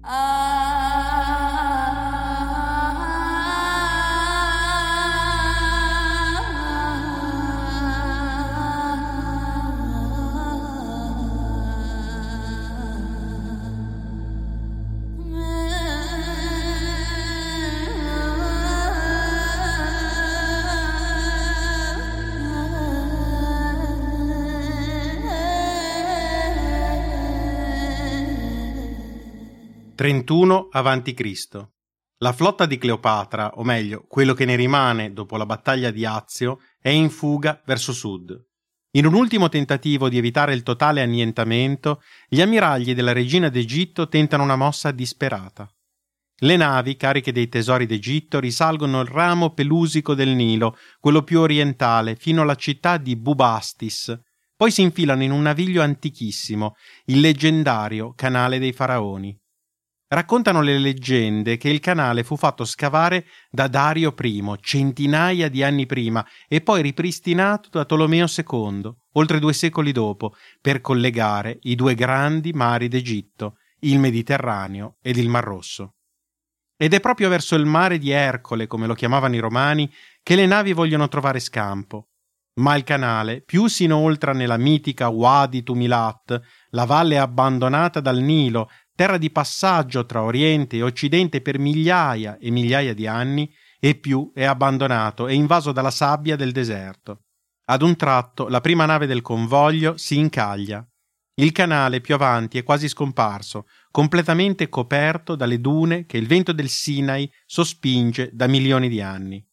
(31 a.C.). La flotta di Cleopatra, o meglio, quello che ne rimane dopo la battaglia di Azio, è in fuga verso sud. In un ultimo tentativo di evitare il totale annientamento, gli ammiragli della regina d'Egitto tentano una mossa disperata. Le navi, cariche dei tesori d'Egitto, risalgono il ramo pelusico del Nilo, quello più orientale, fino alla città di Bubastis. Poi si infilano in un naviglio antichissimo, il leggendario Canale dei Faraoni. Raccontano le leggende che il canale fu fatto scavare da Dario I centinaia di anni prima e poi ripristinato da Tolomeo II, oltre 2 secoli dopo, per collegare i 2 grandi mari d'Egitto, il Mediterraneo ed il Mar Rosso. Ed è proprio verso il mare di Ercole, come lo chiamavano i romani, che le navi vogliono trovare scampo. Ma il canale più si inoltra nella mitica Wadi Tumilat, la valle abbandonata dal Nilo, terra di passaggio tra Oriente e Occidente per migliaia e migliaia di anni, e più è abbandonato e invaso dalla sabbia del deserto. Ad un tratto la prima nave del convoglio si incaglia. Il canale più avanti è quasi scomparso, completamente coperto dalle dune che il vento del Sinai sospinge da milioni di anni.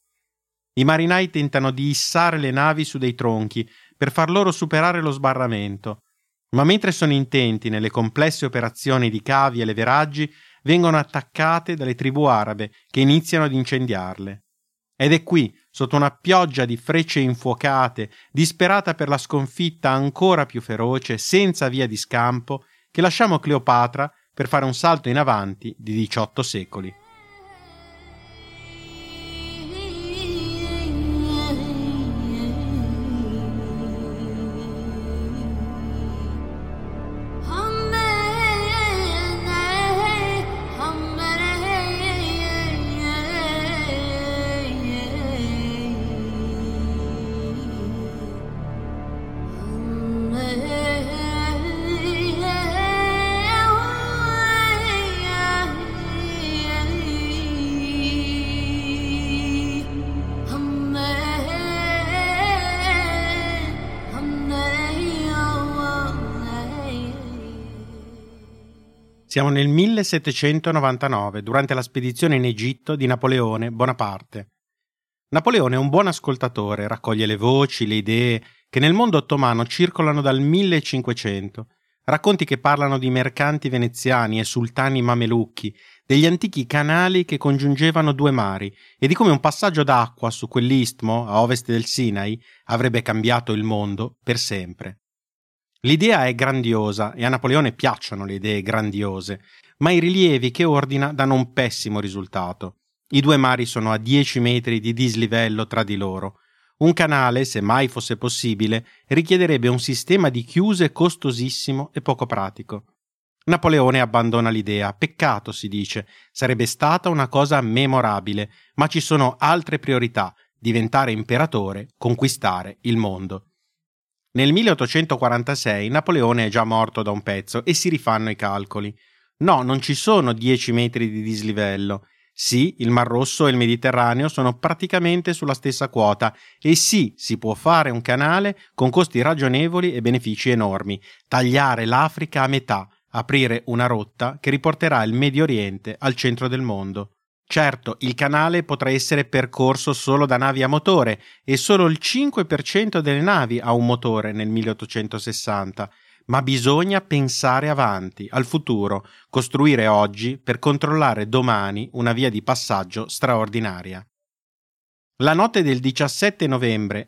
I marinai tentano di issare le navi su dei tronchi per far loro superare lo sbarramento, ma mentre sono intenti nelle complesse operazioni di cavi e leveraggi, vengono attaccate dalle tribù arabe che iniziano ad incendiarle. Ed è qui, sotto una pioggia di frecce infuocate, disperata per la sconfitta ancora più feroce, senza via di scampo, che lasciamo Cleopatra per fare un salto in avanti di 18 secoli. Siamo nel 1799, durante la spedizione in Egitto di Napoleone Bonaparte. Napoleone è un buon ascoltatore, raccoglie le voci, le idee che nel mondo ottomano circolano dal 1500, racconti che parlano di mercanti veneziani e sultani mamelucchi, degli antichi canali che congiungevano 2 mari e di come un passaggio d'acqua su quell'istmo a ovest del Sinai avrebbe cambiato il mondo per sempre. L'idea è grandiosa e a Napoleone piacciono le idee grandiose, ma i rilievi che ordina danno un pessimo risultato. I 2 mari sono a 10 metri di dislivello tra di loro. Un canale, se mai fosse possibile, richiederebbe un sistema di chiuse costosissimo e poco pratico. Napoleone abbandona l'idea. Peccato, si dice, sarebbe stata una cosa memorabile, ma ci sono altre priorità: diventare imperatore, conquistare il mondo. Nel 1846 Napoleone è già morto da un pezzo e si rifanno i calcoli. No, non ci sono 10 metri di dislivello. Sì, il Mar Rosso e il Mediterraneo sono praticamente sulla stessa quota e sì, si può fare un canale con costi ragionevoli e benefici enormi, tagliare l'Africa a metà, aprire una rotta che riporterà il Medio Oriente al centro del mondo. Certo, il canale potrà essere percorso solo da navi a motore e solo il 5% delle navi ha un motore nel 1860, ma bisogna pensare avanti, al futuro, costruire oggi per controllare domani una via di passaggio straordinaria. La notte del 17 novembre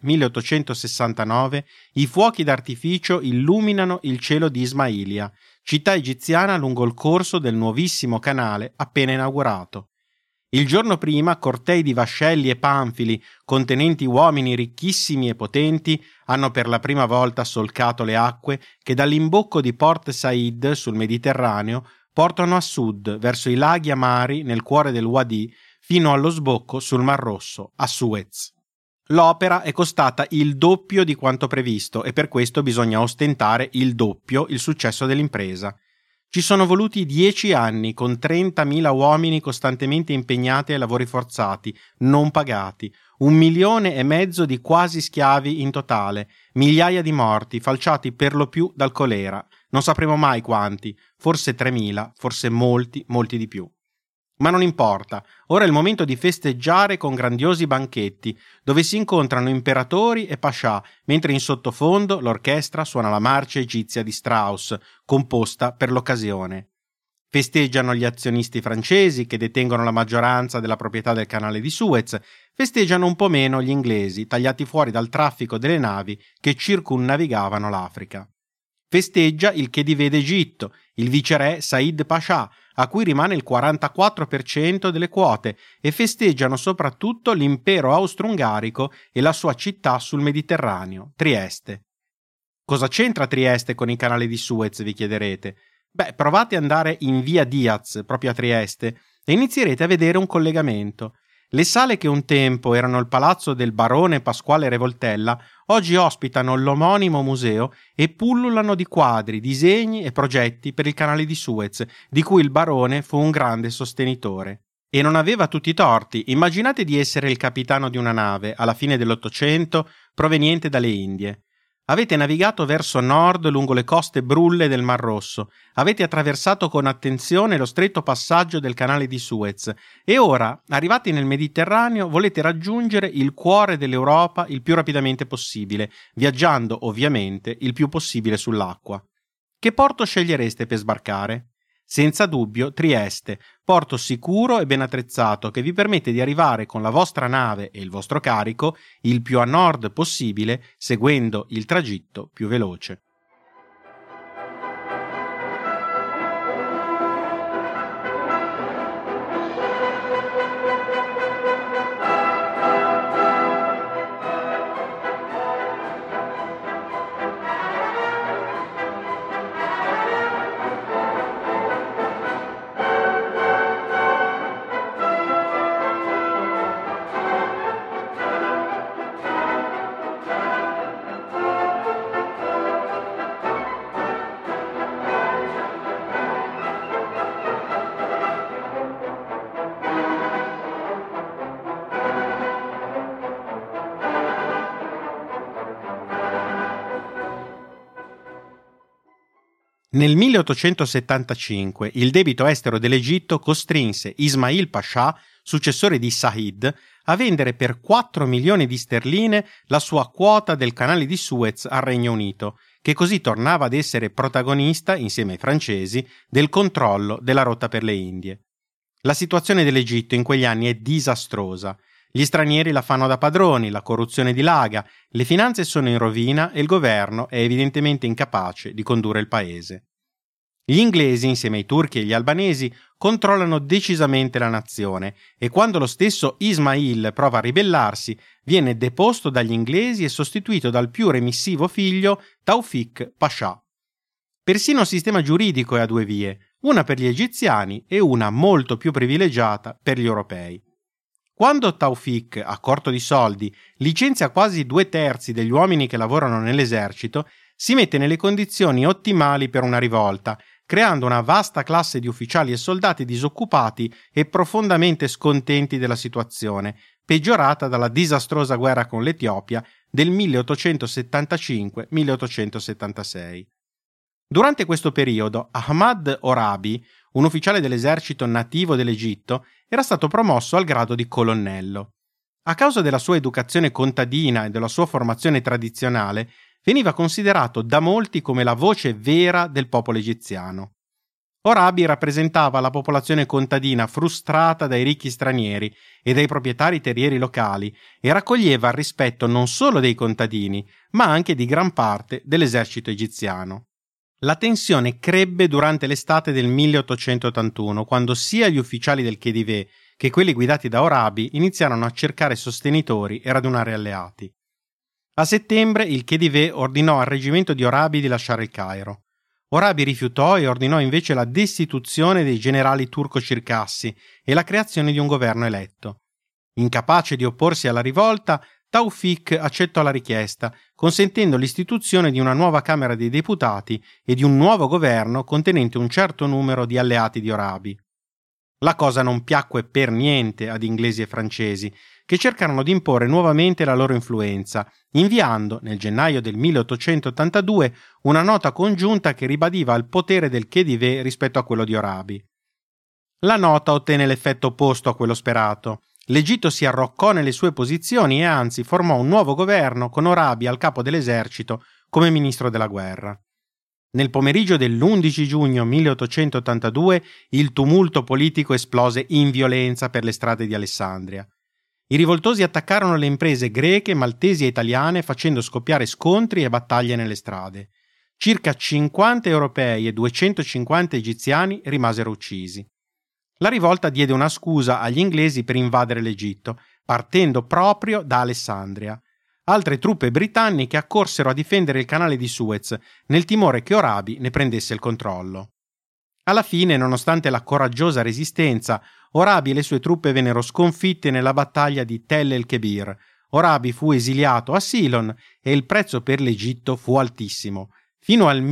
1869 i fuochi d'artificio illuminano il cielo di Ismailia, città egiziana lungo il corso del nuovissimo canale appena inaugurato. Il giorno prima cortei di vascelli e panfili contenenti uomini ricchissimi e potenti hanno per la prima volta solcato le acque che dall'imbocco di Port Said sul Mediterraneo portano a sud, verso i laghi amari nel cuore del Wadi, fino allo sbocco sul Mar Rosso, a Suez. L'opera è costata il doppio di quanto previsto e per questo bisogna ostentare il doppio il successo dell'impresa. Ci sono voluti 10 anni con 30.000 uomini costantemente impegnati ai lavori forzati, non pagati, 1,5 milioni di quasi schiavi in totale, migliaia di morti, falciati per lo più dal colera. Non sapremo mai quanti, forse 3.000, forse molti di più. Ma non importa, ora è il momento di festeggiare con grandiosi banchetti, dove si incontrano imperatori e pascià, mentre in sottofondo l'orchestra suona la marcia egizia di Strauss, composta per l'occasione. Festeggiano gli azionisti francesi che detengono la maggioranza della proprietà del canale di Suez, festeggiano un po' meno gli inglesi, tagliati fuori dal traffico delle navi che circunnavigavano l'Africa. Festeggia il Khedive d'Egitto, il viceré Said Pascià, a cui rimane il 44% delle quote, e festeggiano soprattutto l'impero austro-ungarico e la sua città sul Mediterraneo, Trieste. Cosa c'entra Trieste con il canale di Suez, vi chiederete? Beh, provate ad andare in via Diaz, proprio a Trieste, e inizierete a vedere un collegamento. Le sale che un tempo erano il palazzo del barone Pasquale Revoltella oggi ospitano l'omonimo museo e pullulano di quadri, disegni e progetti per il canale di Suez, di cui il barone fu un grande sostenitore. E non aveva tutti i torti. Immaginate di essere il capitano di una nave alla fine dell'Ottocento proveniente dalle Indie. Avete navigato verso nord lungo le coste brulle del Mar Rosso, avete attraversato con attenzione lo stretto passaggio del canale di Suez e ora, arrivati nel Mediterraneo, volete raggiungere il cuore dell'Europa il più rapidamente possibile, viaggiando ovviamente il più possibile sull'acqua. Che porto scegliereste per sbarcare? Senza dubbio Trieste, porto sicuro e ben attrezzato che vi permette di arrivare con la vostra nave e il vostro carico il più a nord possibile, seguendo il tragitto più veloce. Nel 1875 il debito estero dell'Egitto costrinse Ismail Pascià, successore di Said, a vendere per 4 milioni di sterline la sua quota del canale di Suez al Regno Unito, che così tornava ad essere protagonista, insieme ai francesi, del controllo della rotta per le Indie. La situazione dell'Egitto in quegli anni è disastrosa. Gli stranieri la fanno da padroni, la corruzione dilaga, le finanze sono in rovina e il governo è evidentemente incapace di condurre il paese. Gli inglesi, insieme ai turchi e gli albanesi, controllano decisamente la nazione e quando lo stesso Ismail prova a ribellarsi, viene deposto dagli inglesi e sostituito dal più remissivo figlio Taufik Pascià. Persino il sistema giuridico è a due vie, una per gli egiziani e una molto più privilegiata per gli europei. Quando Taufik, a corto di soldi, licenzia quasi 2/3 degli uomini che lavorano nell'esercito, si mette nelle condizioni ottimali per una rivolta, creando una vasta classe di ufficiali e soldati disoccupati e profondamente scontenti della situazione, peggiorata dalla disastrosa guerra con l'Etiopia del 1875-1876. Durante questo periodo, Ahmad Orabi, un ufficiale dell'esercito nativo dell'Egitto, era stato promosso al grado di colonnello. A causa della sua educazione contadina e della sua formazione tradizionale, veniva considerato da molti come la voce vera del popolo egiziano. Orabi rappresentava la popolazione contadina frustrata dai ricchi stranieri e dai proprietari terrieri locali e raccoglieva il rispetto non solo dei contadini, ma anche di gran parte dell'esercito egiziano. La tensione crebbe durante l'estate del 1881, quando sia gli ufficiali del Khedive che quelli guidati da Orabi iniziarono a cercare sostenitori e radunare alleati. A settembre il Khedive ordinò al reggimento di Orabi di lasciare il Cairo. Orabi rifiutò e ordinò invece la destituzione dei generali turco-circassi e la creazione di un governo eletto. Incapace di opporsi alla rivolta, Tawfik accettò la richiesta, consentendo l'istituzione di una nuova Camera dei Deputati e di un nuovo governo contenente un certo numero di alleati di Orabi. La cosa non piacque per niente ad inglesi e francesi, che cercarono di imporre nuovamente la loro influenza, inviando, nel gennaio del 1882, una nota congiunta che ribadiva il potere del Khedive rispetto a quello di Orabi. La nota ottenne l'effetto opposto a quello sperato. L'Egitto si arroccò nelle sue posizioni e anzi formò un nuovo governo con Orabi al capo dell'esercito come ministro della guerra. Nel pomeriggio dell'11 giugno 1882 il tumulto politico esplose in violenza per le strade di Alessandria. I rivoltosi attaccarono le imprese greche, maltesi e italiane facendo scoppiare scontri e battaglie nelle strade. Circa 50 europei e 250 egiziani rimasero uccisi. La rivolta diede una scusa agli inglesi per invadere l'Egitto, partendo proprio da Alessandria. Altre truppe britanniche accorsero a difendere il canale di Suez, nel timore che Orabi ne prendesse il controllo. Alla fine, nonostante la coraggiosa resistenza, Orabi e le sue truppe vennero sconfitte nella battaglia di Tel el-Kebir. Orabi fu esiliato a Silon e il prezzo per l'Egitto fu altissimo. Fino al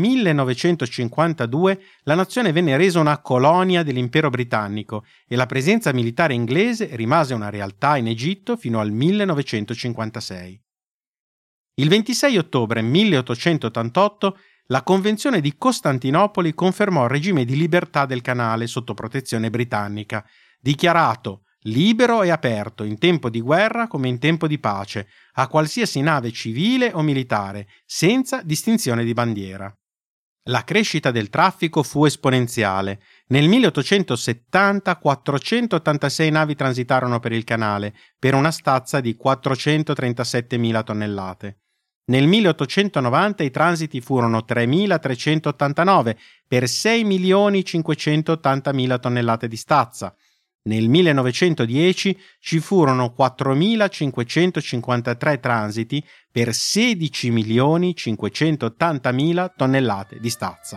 1952 la nazione venne resa una colonia dell'impero britannico e la presenza militare inglese rimase una realtà in Egitto fino al 1956. Il 26 ottobre 1888 la Convenzione di Costantinopoli confermò il regime di libertà del canale sotto protezione britannica, dichiarato libero e aperto in tempo di guerra come in tempo di pace, a qualsiasi nave civile o militare, senza distinzione di bandiera. La crescita del traffico fu esponenziale. Nel 1870 486 navi transitarono per il canale, per una stazza di 437.000 tonnellate. Nel 1890 i transiti furono 3.389 per 6.580.000 tonnellate di stazza. Nel 1910 ci furono 4.553 transiti per 16.580.000 tonnellate di stazza.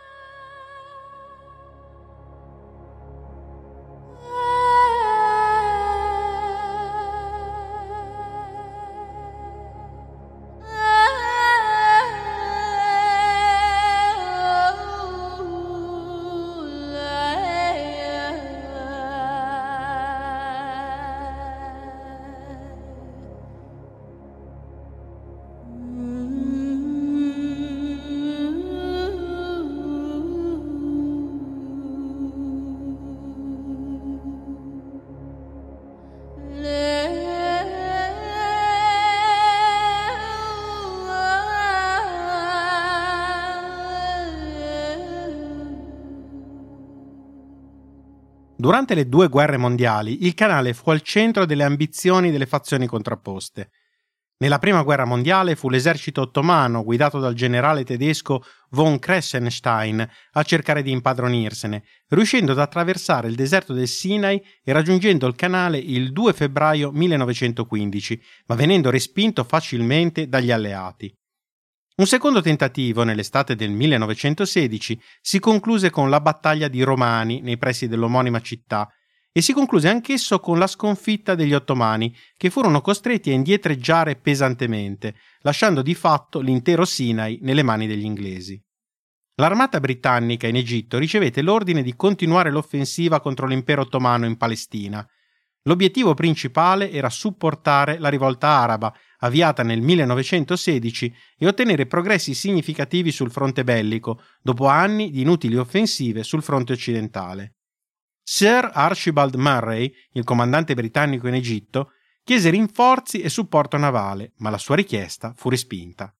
Durante le due guerre mondiali, il canale fu al centro delle ambizioni delle fazioni contrapposte. Nella prima guerra mondiale fu l'esercito ottomano, guidato dal generale tedesco von Kressenstein, a cercare di impadronirsene, riuscendo ad attraversare il deserto del Sinai e raggiungendo il canale il 2 febbraio 1915, ma venendo respinto facilmente dagli alleati. Un secondo tentativo, nell'estate del 1916, si concluse con la battaglia di Romani nei pressi dell'omonima città e si concluse anch'esso con la sconfitta degli ottomani, che furono costretti a indietreggiare pesantemente, lasciando di fatto l'intero Sinai nelle mani degli inglesi. L'armata britannica in Egitto ricevette l'ordine di continuare l'offensiva contro l'impero ottomano in Palestina. L'obiettivo principale era supportare la rivolta araba, avviata nel 1916, e ottenere progressi significativi sul fronte bellico, dopo anni di inutili offensive sul fronte occidentale. Sir Archibald Murray, il comandante britannico in Egitto, chiese rinforzi e supporto navale, ma la sua richiesta fu respinta.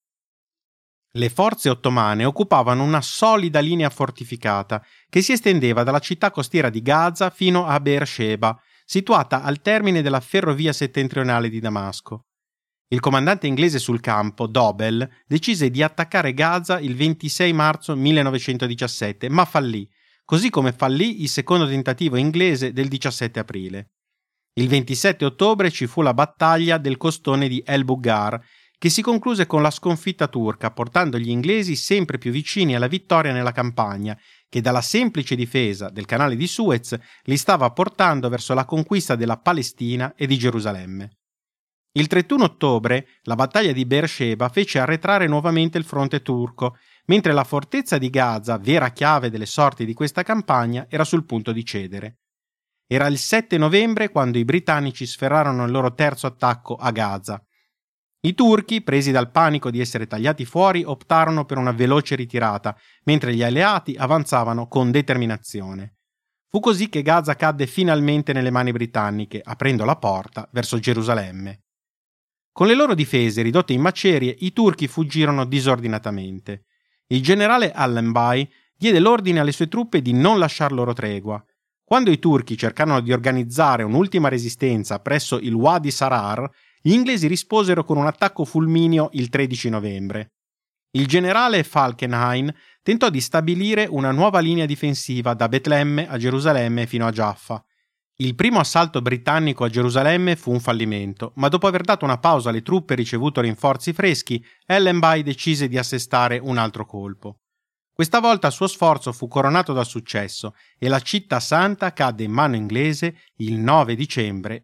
Le forze ottomane occupavano una solida linea fortificata che si estendeva dalla città costiera di Gaza fino a Beersheba, situata al termine della ferrovia settentrionale di Damasco. Il comandante inglese sul campo, Dobell, decise di attaccare Gaza il 26 marzo 1917, ma fallì, così come fallì il secondo tentativo inglese del 17 aprile. Il 27 ottobre ci fu la battaglia del costone di El Bugar, che si concluse con la sconfitta turca, portando gli inglesi sempre più vicini alla vittoria nella campagna, che dalla semplice difesa del canale di Suez li stava portando verso la conquista della Palestina e di Gerusalemme. Il 31 ottobre la battaglia di Beersheba fece arretrare nuovamente il fronte turco, mentre la fortezza di Gaza, vera chiave delle sorti di questa campagna, era sul punto di cedere. Era il 7 novembre quando i britannici sferrarono il loro terzo attacco a Gaza. I turchi, presi dal panico di essere tagliati fuori, optarono per una veloce ritirata, mentre gli alleati avanzavano con determinazione. Fu così che Gaza cadde finalmente nelle mani britanniche, aprendo la porta verso Gerusalemme. Con le loro difese ridotte in macerie, i turchi fuggirono disordinatamente. Il generale Allenby diede l'ordine alle sue truppe di non lasciar loro tregua. Quando i turchi cercarono di organizzare un'ultima resistenza presso il Wadi Sarar, gli inglesi risposero con un attacco fulmineo il 13 novembre. Il generale Falkenhayn tentò di stabilire una nuova linea difensiva da Betlemme a Gerusalemme fino a Jaffa. Il primo assalto britannico a Gerusalemme fu un fallimento, ma dopo aver dato una pausa alle truppe e ricevuto rinforzi freschi, Allenby decise di assestare un altro colpo. Questa volta il suo sforzo fu coronato dal successo e la città santa cadde in mano inglese il 9 dicembre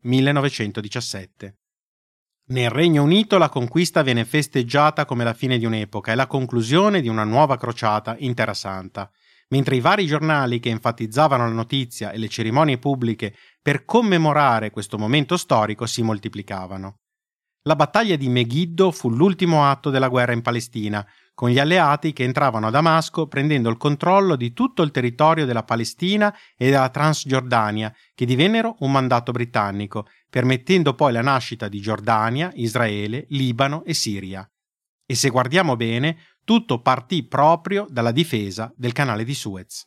1917. Nel Regno Unito la conquista venne festeggiata come la fine di un'epoca e la conclusione di una nuova crociata in Terra Santa, mentre i vari giornali che enfatizzavano la notizia e le cerimonie pubbliche per commemorare questo momento storico si moltiplicavano. La battaglia di Megiddo fu l'ultimo atto della guerra in Palestina, con gli alleati che entravano a Damasco prendendo il controllo di tutto il territorio della Palestina e della Transgiordania, che divennero un mandato britannico, permettendo poi la nascita di Giordania, Israele, Libano e Siria. E se guardiamo bene, tutto partì proprio dalla difesa del canale di Suez.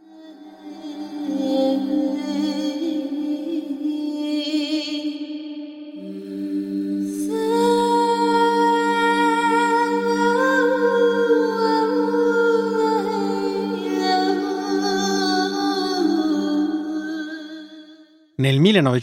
Nel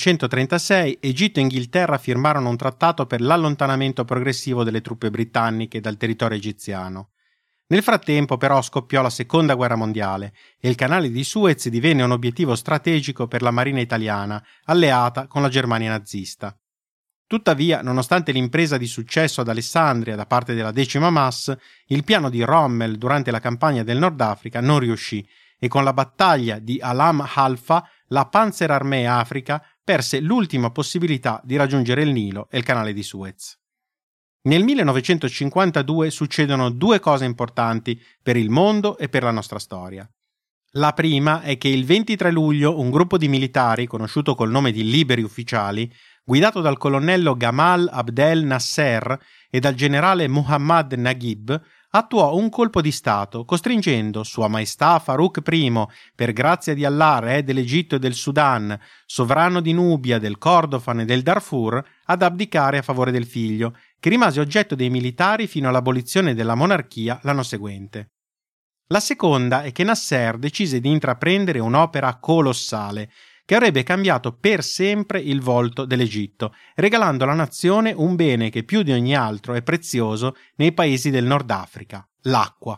1936 Egitto e Inghilterra firmarono un trattato per l'allontanamento progressivo delle truppe britanniche dal territorio egiziano. Nel frattempo però scoppiò la Seconda Guerra Mondiale e il canale di Suez divenne un obiettivo strategico per la marina italiana, alleata con la Germania nazista. Tuttavia, nonostante l'impresa di successo ad Alessandria da parte della 10ª MAS, il piano di Rommel durante la campagna del Nord Africa non riuscì e con la battaglia di Alam Halfa la Panzerarmee Africa perse l'ultima possibilità di raggiungere il Nilo e il canale di Suez. Nel 1952 succedono due cose importanti per il mondo e per la nostra storia. La prima è che il 23 luglio un gruppo di militari, conosciuto col nome di Liberi Ufficiali, guidato dal colonnello Gamal Abdel Nasser e dal generale Muhammad Naguib, attuò un colpo di Stato, costringendo Sua Maestà Farouk I, per grazia di Allah, re dell'Egitto e del Sudan, sovrano di Nubia, del Kordofan e del Darfur, ad abdicare a favore del figlio, che rimase oggetto dei militari fino all'abolizione della monarchia l'anno seguente. La seconda è che Nasser decise di intraprendere un'opera colossale, che avrebbe cambiato per sempre il volto dell'Egitto, regalando alla nazione un bene che più di ogni altro è prezioso nei paesi del Nord Africa, l'acqua.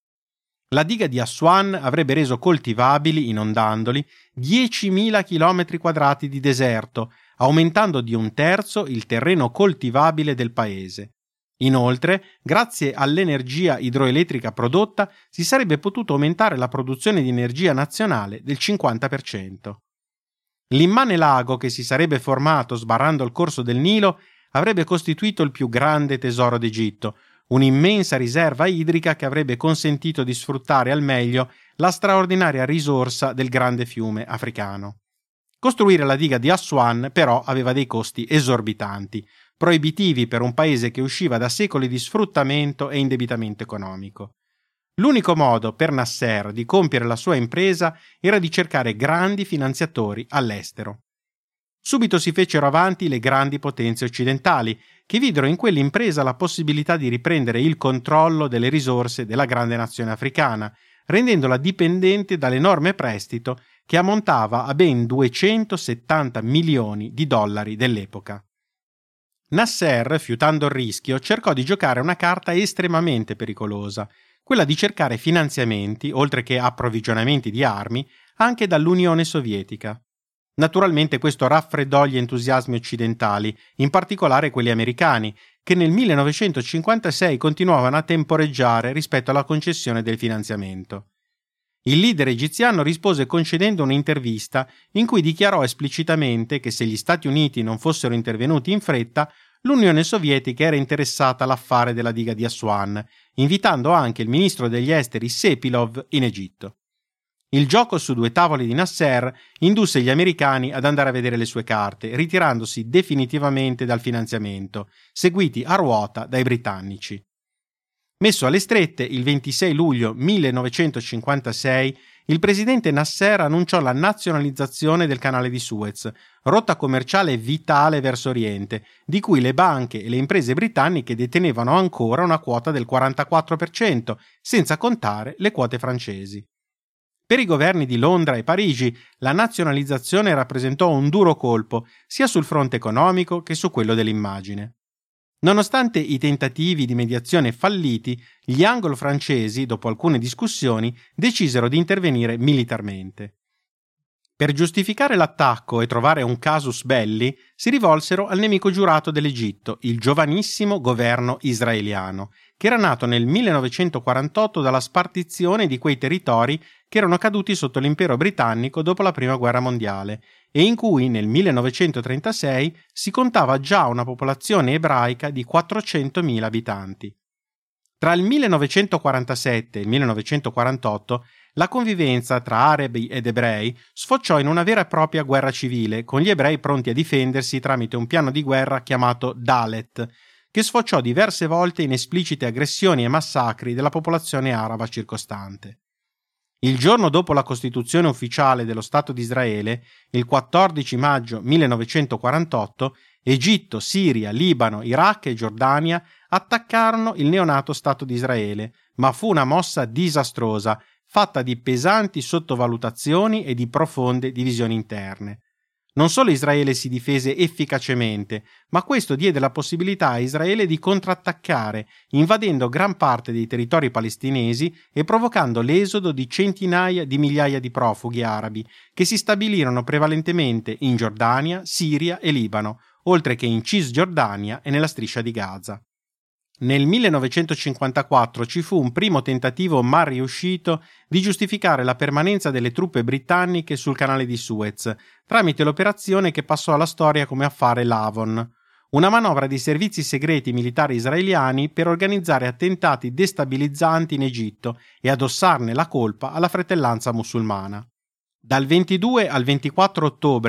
La diga di Aswan avrebbe reso coltivabili, inondandoli, 10.000 km² di deserto, aumentando di 1/3 il terreno coltivabile del paese. Inoltre, grazie all'energia idroelettrica prodotta, si sarebbe potuto aumentare la produzione di energia nazionale del 50%. L'immane lago che si sarebbe formato sbarrando il corso del Nilo avrebbe costituito il più grande tesoro d'Egitto, un'immensa riserva idrica che avrebbe consentito di sfruttare al meglio la straordinaria risorsa del grande fiume africano. Costruire la diga di Aswan però aveva dei costi esorbitanti, proibitivi per un paese che usciva da secoli di sfruttamento e indebitamento economico. L'unico modo per Nasser di compiere la sua impresa era di cercare grandi finanziatori all'estero. Subito si fecero avanti le grandi potenze occidentali, che videro in quell'impresa la possibilità di riprendere il controllo delle risorse della grande nazione africana, rendendola dipendente dall'enorme prestito che ammontava a ben 270 milioni di dollari dell'epoca. Nasser, fiutando il rischio, cercò di giocare una carta estremamente pericolosa, quella di cercare finanziamenti, oltre che approvvigionamenti di armi, anche dall'Unione Sovietica. Naturalmente questo raffreddò gli entusiasmi occidentali, in particolare quelli americani, che nel 1956 continuavano a temporeggiare rispetto alla concessione del finanziamento. Il leader egiziano rispose concedendo un'intervista in cui dichiarò esplicitamente che se gli Stati Uniti non fossero intervenuti in fretta, l'Unione Sovietica era interessata all'affare della diga di Aswan, invitando anche il ministro degli esteri Sepilov in Egitto. Il gioco su due tavoli di Nasser indusse gli americani ad andare a vedere le sue carte, ritirandosi definitivamente dal finanziamento, seguiti a ruota dai britannici. Messo alle strette, il 26 luglio 1956, il presidente Nasser annunciò la nazionalizzazione del canale di Suez, rotta commerciale vitale verso Oriente, di cui le banche e le imprese britanniche detenevano ancora una quota del 44%, senza contare le quote francesi. Per i governi di Londra e Parigi, la nazionalizzazione rappresentò un duro colpo, sia sul fronte economico che su quello dell'immagine. Nonostante i tentativi di mediazione falliti, gli anglo-francesi, dopo alcune discussioni, decisero di intervenire militarmente. Per giustificare l'attacco e trovare un casus belli, si rivolsero al nemico giurato dell'Egitto, il giovanissimo governo israeliano, che era nato nel 1948 dalla spartizione di quei territori che erano caduti sotto l'impero britannico dopo la Prima Guerra Mondiale e in cui nel 1936 si contava già una popolazione ebraica di 400.000 abitanti. Tra il 1947 e il 1948 la convivenza tra arabi ed ebrei sfociò in una vera e propria guerra civile, con gli ebrei pronti a difendersi tramite un piano di guerra chiamato Dalet, che sfociò diverse volte in esplicite aggressioni e massacri della popolazione araba circostante. Il giorno dopo la costituzione ufficiale dello Stato di Israele, il 14 maggio 1948, Egitto, Siria, Libano, Iraq e Giordania attaccarono il neonato Stato di Israele, ma fu una mossa disastrosa, fatta di pesanti sottovalutazioni e di profonde divisioni interne. Non solo Israele si difese efficacemente, ma questo diede la possibilità a Israele di contrattaccare, invadendo gran parte dei territori palestinesi e provocando l'esodo di centinaia di migliaia di profughi arabi che si stabilirono prevalentemente in Giordania, Siria e Libano, oltre che in Cisgiordania e nella striscia di Gaza. Nel 1954 ci fu un primo tentativo mal riuscito di giustificare la permanenza delle truppe britanniche sul canale di Suez, tramite l'operazione che passò alla storia come affare Lavon, una manovra di servizi segreti militari israeliani per organizzare attentati destabilizzanti in Egitto e addossarne la colpa alla fratellanza musulmana. Dal 22 al 24 ottobre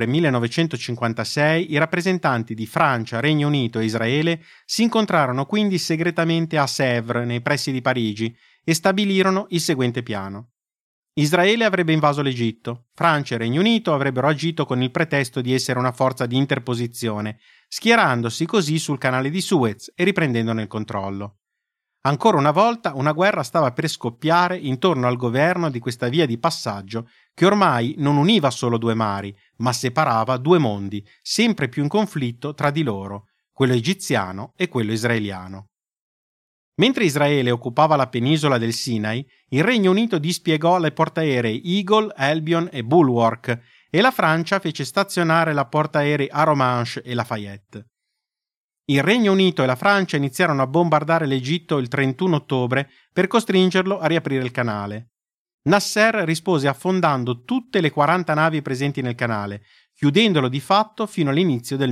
1956 i rappresentanti di Francia, Regno Unito e Israele si incontrarono quindi segretamente a Sèvres, nei pressi di Parigi, e stabilirono il seguente piano. Israele avrebbe invaso l'Egitto, Francia e Regno Unito avrebbero agito con il pretesto di essere una forza di interposizione, schierandosi così sul canale di Suez e riprendendone il controllo. Ancora una volta una guerra stava per scoppiare intorno al governo di questa via di passaggio che ormai non univa solo due mari, ma separava due mondi, sempre più in conflitto tra di loro, quello egiziano e quello israeliano. Mentre Israele occupava la penisola del Sinai, il Regno Unito dispiegò le portaerei Eagle, Albion e Bulwark e la Francia fece stazionare la portaerei Arromanches e Lafayette. Il Regno Unito e la Francia iniziarono a bombardare l'Egitto il 31 ottobre per costringerlo a riaprire il canale. Nasser rispose affondando tutte le 40 navi presenti nel canale, chiudendolo di fatto fino all'inizio del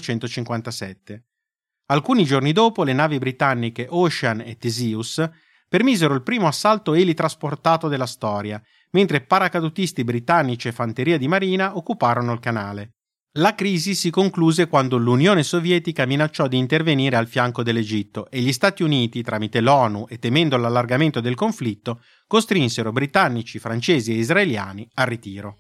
1957. Alcuni giorni dopo le navi britanniche Ocean e Theseus permisero il primo assalto elitrasportato della storia, mentre paracadutisti britannici e fanteria di marina occuparono il canale. La crisi si concluse quando l'Unione Sovietica minacciò di intervenire al fianco dell'Egitto e gli Stati Uniti, tramite l'ONU e temendo l'allargamento del conflitto, costrinsero britannici, francesi e israeliani al ritiro.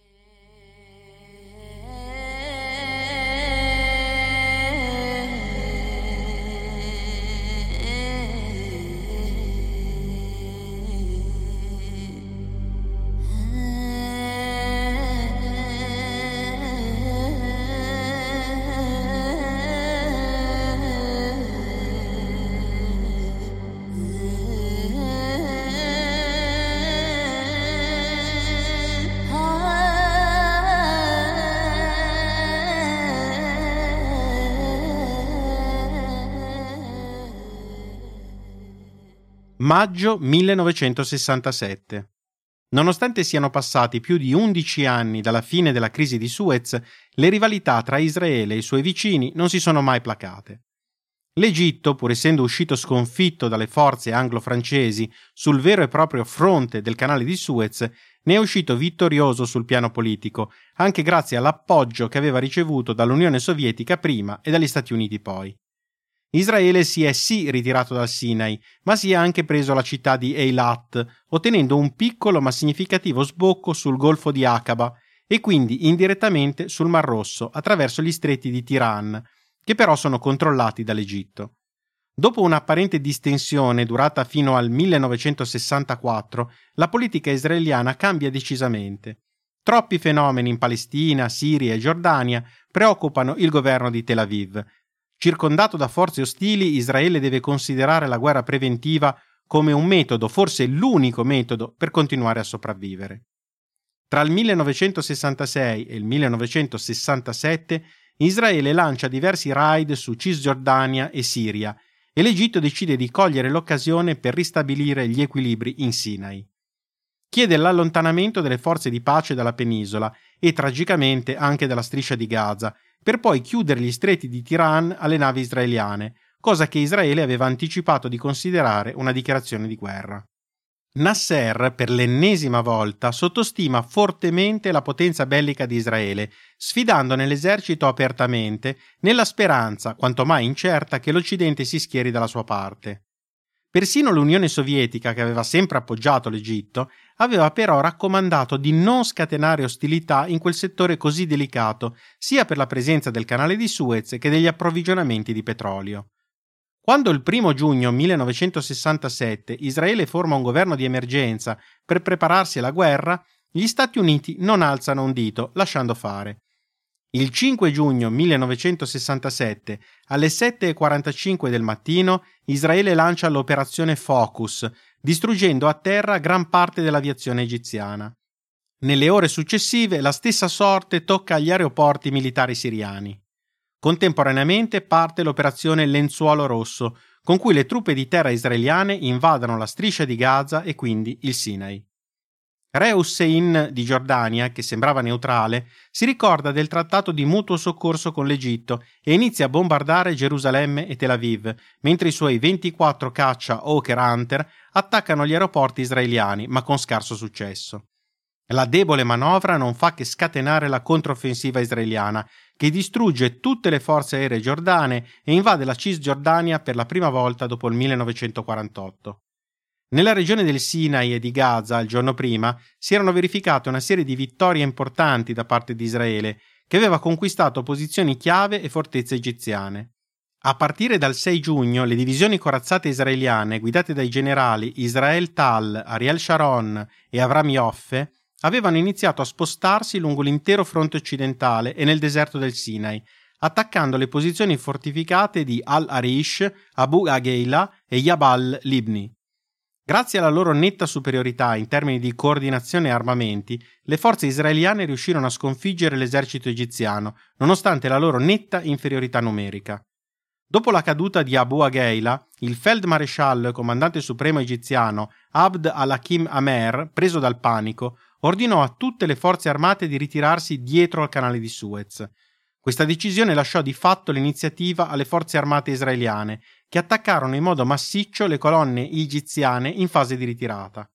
Maggio 1967. Nonostante siano passati più di 11 anni dalla fine della crisi di Suez, le rivalità tra Israele e i suoi vicini non si sono mai placate. L'Egitto, pur essendo uscito sconfitto dalle forze anglo-francesi sul vero e proprio fronte del canale di Suez, ne è uscito vittorioso sul piano politico, anche grazie all'appoggio che aveva ricevuto dall'Unione Sovietica prima e dagli Stati Uniti poi. Israele si è sì ritirato dal Sinai, ma si è anche preso la città di Eilat, ottenendo un piccolo ma significativo sbocco sul Golfo di Aqaba e quindi indirettamente sul Mar Rosso attraverso gli stretti di Tiran, che però sono controllati dall'Egitto. Dopo un'apparente distensione durata fino al 1964, la politica israeliana cambia decisamente. Troppi fenomeni in Palestina, Siria e Giordania preoccupano il governo di Tel Aviv. Circondato da forze ostili, Israele deve considerare la guerra preventiva come un metodo, forse l'unico metodo, per continuare a sopravvivere. Tra il 1966 e il 1967 Israele lancia diversi raid su Cisgiordania e Siria e l'Egitto decide di cogliere l'occasione per ristabilire gli equilibri in Sinai. Chiede l'allontanamento delle forze di pace dalla penisola e tragicamente anche dalla striscia di Gaza, per poi chiudere gli stretti di Tiran alle navi israeliane, cosa che Israele aveva anticipato di considerare una dichiarazione di guerra. Nasser, per l'ennesima volta, sottostima fortemente la potenza bellica di Israele, sfidandone l'esercito apertamente, nella speranza, quanto mai incerta, che l'Occidente si schieri dalla sua parte. Persino l'Unione Sovietica, che aveva sempre appoggiato l'Egitto, aveva però raccomandato di non scatenare ostilità in quel settore così delicato, sia per la presenza del canale di Suez che degli approvvigionamenti di petrolio. Quando il 1 giugno 1967 Israele forma un governo di emergenza per prepararsi alla guerra, gli Stati Uniti non alzano un dito, lasciando fare. Il 5 giugno 1967, alle 7:45 del mattino, Israele lancia l'operazione Focus, distruggendo a terra gran parte dell'aviazione egiziana. Nelle ore successive la stessa sorte tocca agli aeroporti militari siriani. Contemporaneamente parte l'operazione Lenzuolo Rosso, con cui le truppe di terra israeliane invadono la striscia di Gaza e quindi il Sinai. Re Hussein di Giordania, che sembrava neutrale, si ricorda del trattato di mutuo soccorso con l'Egitto e inizia a bombardare Gerusalemme e Tel Aviv, mentre i suoi 24 caccia Hawker Hunter attaccano gli aeroporti israeliani, ma con scarso successo. La debole manovra non fa che scatenare la controffensiva israeliana, che distrugge tutte le forze aeree giordane e invade la Cisgiordania per la prima volta dopo il 1948. Nella regione del Sinai e di Gaza, il giorno prima, si erano verificate una serie di vittorie importanti da parte di Israele, che aveva conquistato posizioni chiave e fortezze egiziane. A partire dal 6 giugno, le divisioni corazzate israeliane, guidate dai generali Israel Tal, Ariel Sharon e Avram Yoffe, avevano iniziato a spostarsi lungo l'intero fronte occidentale e nel deserto del Sinai, attaccando le posizioni fortificate di Al-Arish, Abu Agheila e Jabal Libni. Grazie alla loro netta superiorità in termini di coordinazione e armamenti, le forze israeliane riuscirono a sconfiggere l'esercito egiziano, nonostante la loro netta inferiorità numerica. Dopo la caduta di Abu Agheila, il feldmaresciallo e comandante supremo egiziano Abd al-Hakim Amer, preso dal panico, ordinò a tutte le forze armate di ritirarsi dietro al canale di Suez. Questa decisione lasciò di fatto l'iniziativa alle forze armate israeliane, che attaccarono in modo massiccio le colonne egiziane in fase di ritirata.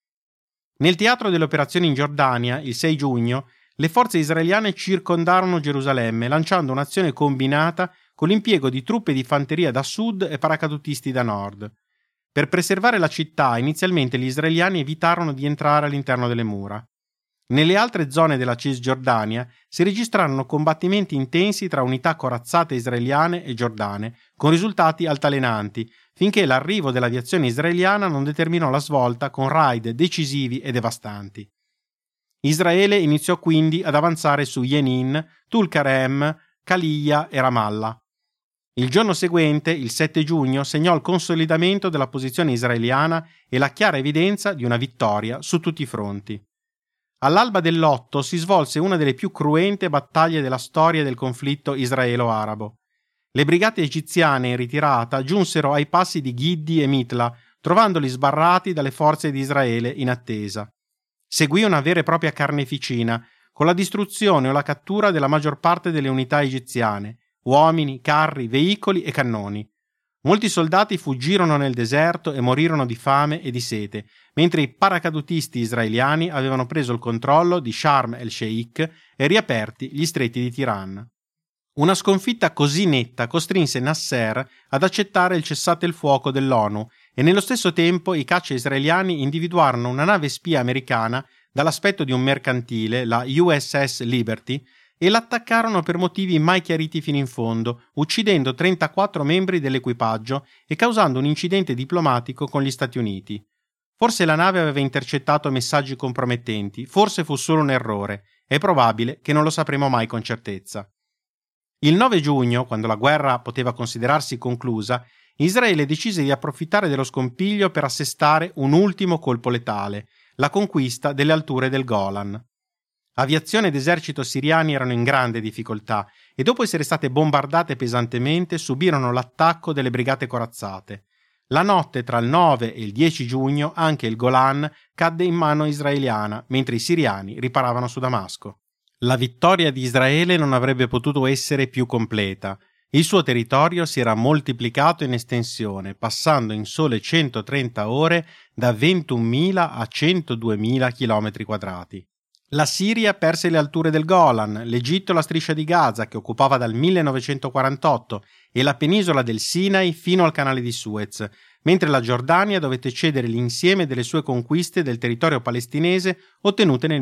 Nel teatro delle operazioni in Giordania, il 6 giugno, le forze israeliane circondarono Gerusalemme, lanciando un'azione combinata con l'impiego di truppe di fanteria da sud e paracadutisti da nord. Per preservare la città, inizialmente gli israeliani evitarono di entrare all'interno delle mura. Nelle altre zone della Cisgiordania si registrarono combattimenti intensi tra unità corazzate israeliane e giordane, con risultati altalenanti, finché l'arrivo dell'aviazione israeliana non determinò la svolta con raid decisivi e devastanti. Israele iniziò quindi ad avanzare su Jenin, Tulkarem, Khalija e Ramallah. Il giorno seguente, il 7 giugno, segnò il consolidamento della posizione israeliana e la chiara evidenza di una vittoria su tutti i fronti. All'alba dell'8 si svolse una delle più cruente battaglie della storia del conflitto israelo-arabo. Le brigate egiziane in ritirata giunsero ai passi di Ghiddi e Mitla, trovandoli sbarrati dalle forze di Israele in attesa. Seguì una vera e propria carneficina, con la distruzione o la cattura della maggior parte delle unità egiziane, uomini, carri, veicoli e cannoni. Molti soldati fuggirono nel deserto e morirono di fame e di sete, mentre i paracadutisti israeliani avevano preso il controllo di Sharm el-Sheikh e riaperti gli stretti di Tiran. Una sconfitta così netta costrinse Nasser ad accettare il cessate il fuoco dell'ONU e nello stesso tempo i caccia israeliani individuarono una nave spia americana dall'aspetto di un mercantile, la USS Liberty, e l'attaccarono per motivi mai chiariti fino in fondo, uccidendo 34 membri dell'equipaggio e causando un incidente diplomatico con gli Stati Uniti. Forse la nave aveva intercettato messaggi compromettenti, forse fu solo un errore, è probabile che non lo sapremo mai con certezza. Il 9 giugno, quando la guerra poteva considerarsi conclusa, Israele decise di approfittare dello scompiglio per assestare un ultimo colpo letale, la conquista delle alture del Golan. Aviazione ed esercito siriani erano in grande difficoltà e dopo essere state bombardate pesantemente subirono l'attacco delle brigate corazzate. La notte tra il 9 e il 10 giugno anche il Golan cadde in mano israeliana, mentre i siriani riparavano su Damasco. La vittoria di Israele non avrebbe potuto essere più completa. Il suo territorio si era moltiplicato in estensione, passando in sole 130 ore da 21.000 a 102.000 km quadrati. La Siria perse le alture del Golan, l'Egitto la striscia di Gaza che occupava dal 1948 e la penisola del Sinai fino al canale di Suez, mentre la Giordania dovette cedere l'insieme delle sue conquiste del territorio palestinese ottenute nel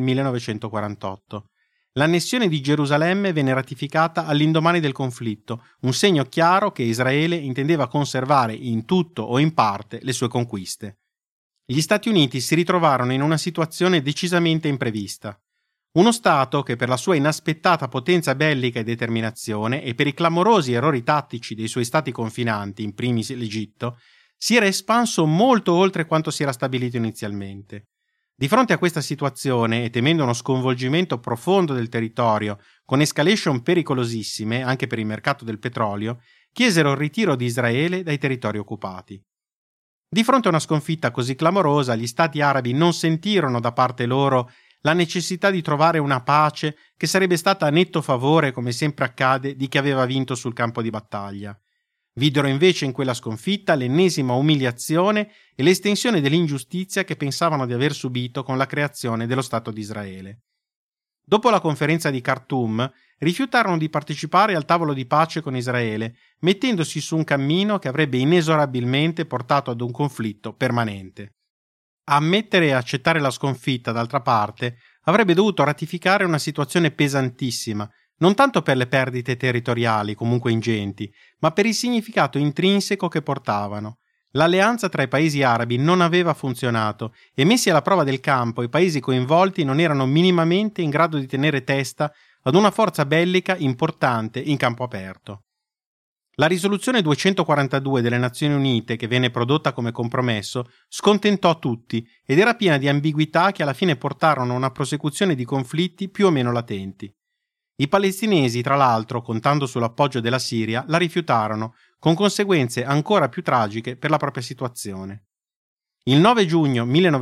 1948. L'annessione di Gerusalemme venne ratificata all'indomani del conflitto, un segno chiaro che Israele intendeva conservare in tutto o in parte le sue conquiste. Gli Stati Uniti si ritrovarono in una situazione decisamente imprevista. Uno Stato che per la sua inaspettata potenza bellica e determinazione e per i clamorosi errori tattici dei suoi stati confinanti, in primis l'Egitto, si era espanso molto oltre quanto si era stabilito inizialmente. Di fronte a questa situazione e temendo uno sconvolgimento profondo del territorio, con escalation pericolosissime anche per il mercato del petrolio, chiesero il ritiro di Israele dai territori occupati. Di fronte a una sconfitta così clamorosa, gli stati arabi non sentirono da parte loro la necessità di trovare una pace che sarebbe stata a netto favore, come sempre accade, di chi aveva vinto sul campo di battaglia. Videro invece in quella sconfitta l'ennesima umiliazione e l'estensione dell'ingiustizia che pensavano di aver subito con la creazione dello Stato di Israele. Dopo la conferenza di Khartoum, rifiutarono di partecipare al tavolo di pace con Israele, mettendosi su un cammino che avrebbe inesorabilmente portato ad un conflitto permanente. Ammettere e accettare la sconfitta, d'altra parte, avrebbe dovuto ratificare una situazione pesantissima, non tanto per le perdite territoriali, comunque ingenti, ma per il significato intrinseco che portavano. L'alleanza tra i paesi arabi non aveva funzionato e messi alla prova del campo i paesi coinvolti non erano minimamente in grado di tenere testa ad una forza bellica importante in campo aperto. La risoluzione 242 delle Nazioni Unite, che venne prodotta come compromesso, scontentò tutti ed era piena di ambiguità che alla fine portarono a una prosecuzione di conflitti più o meno latenti. I palestinesi, tra l'altro, contando sull'appoggio della Siria, la rifiutarono, con conseguenze ancora più tragiche per la propria situazione. Il 9 giugno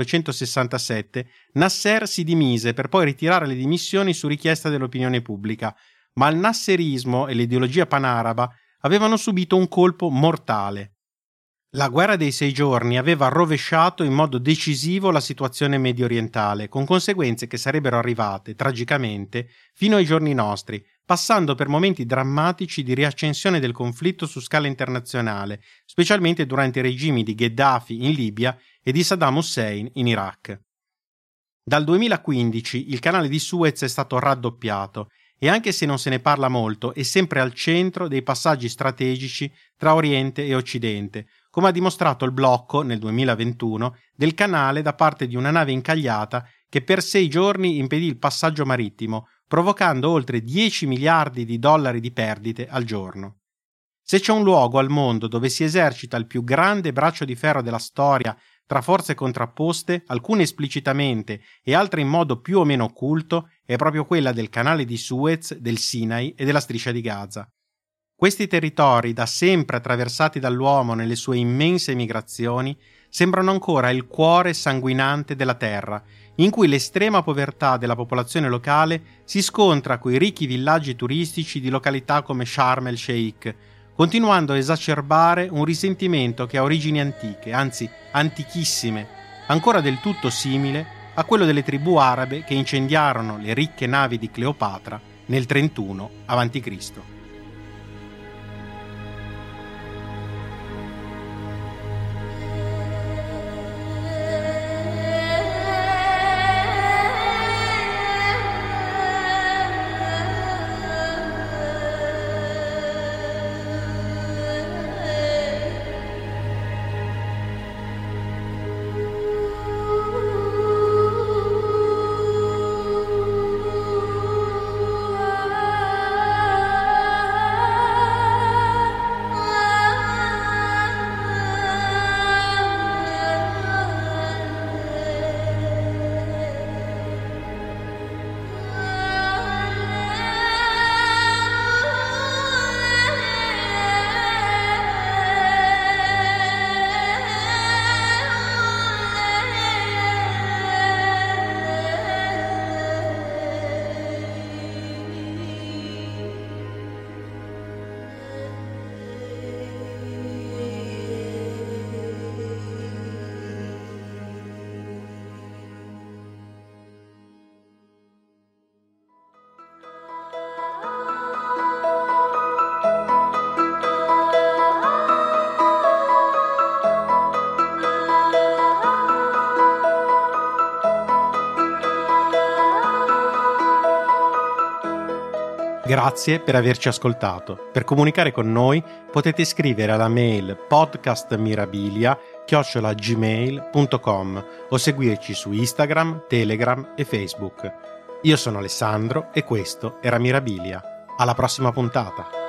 1967 Nasser si dimise per poi ritirare le dimissioni su richiesta dell'opinione pubblica, ma il nasserismo e l'ideologia panaraba avevano subito un colpo mortale. La guerra dei 6 giorni aveva rovesciato in modo decisivo la situazione mediorientale, con conseguenze che sarebbero arrivate, tragicamente, fino ai giorni nostri, passando per momenti drammatici di riaccensione del conflitto su scala internazionale, specialmente durante i regimi di Gheddafi in Libia e di Saddam Hussein in Iraq. Dal 2015 il canale di Suez è stato raddoppiato e anche se non se ne parla molto è sempre al centro dei passaggi strategici tra Oriente e Occidente, come ha dimostrato il blocco, nel 2021, del canale da parte di una nave incagliata che per 6 giorni impedì il passaggio marittimo, provocando oltre 10 miliardi di dollari di perdite al giorno. Se c'è un luogo al mondo dove si esercita il più grande braccio di ferro della storia tra forze contrapposte, alcune esplicitamente e altre in modo più o meno occulto, è proprio quella del canale di Suez, del Sinai e della striscia di Gaza. Questi territori, da sempre attraversati dall'uomo nelle sue immense migrazioni, sembrano ancora il cuore sanguinante della terra, in cui l'estrema povertà della popolazione locale si scontra coi ricchi villaggi turistici di località come Sharm el Sheikh, continuando a esacerbare un risentimento che ha origini antiche, anzi antichissime, ancora del tutto simile a quello delle tribù arabe che incendiarono le ricche navi di Cleopatra nel 31 a.C. Grazie per averci ascoltato. Per comunicare con noi potete scrivere alla mail podcastmirabilia@gmail.com o seguirci su Instagram, Telegram e Facebook. Io sono Alessandro e questo era Mirabilia. Alla prossima puntata!